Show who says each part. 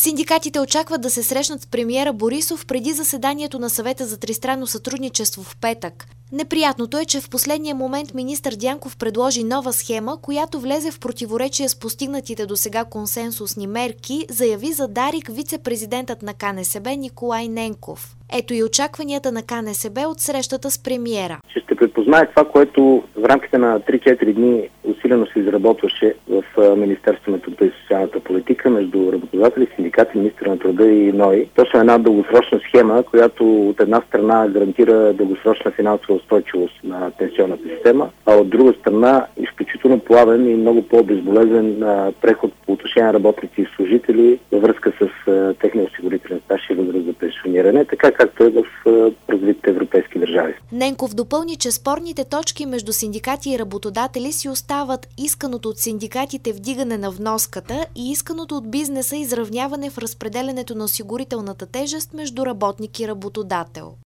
Speaker 1: Синдикатите очакват да се срещнат с премиера Борисов преди заседанието на Съвета за тристранно сътрудничество в петък. Неприятното е, че в последния момент министър Дянков предложи нова схема, която влезе в противоречие с постигнатите досега консенсусни мерки, заяви за Дарик вице-президентът на КНСБ Николай Ненков. Ето и очакванията на КНСБ от срещата с премиера.
Speaker 2: Ще припознае това, което в рамките на 3-4 дни усилено се изработваше в Министерството на труда и социалната политика между работодатели, синдикати, министър на труда и НОИ. Точно една дългосрочна схема, която от една страна гарантира дългосрочна финансова устойчивост на пенсионната система, а от друга страна изключително плавен и много по-безболезнен преход по отношение на работници и служители във връзка с техния осигурителен стаж и възраст за пенсиониране, така както е в развитите европейски държави.
Speaker 1: Ненков допълни, че спорните точки между синдикати и работодатели си остават исканото от синдикатите вдигане на вноската и исканото от бизнеса изравняване в разпределянето на осигурителната тежест между работник и работодател.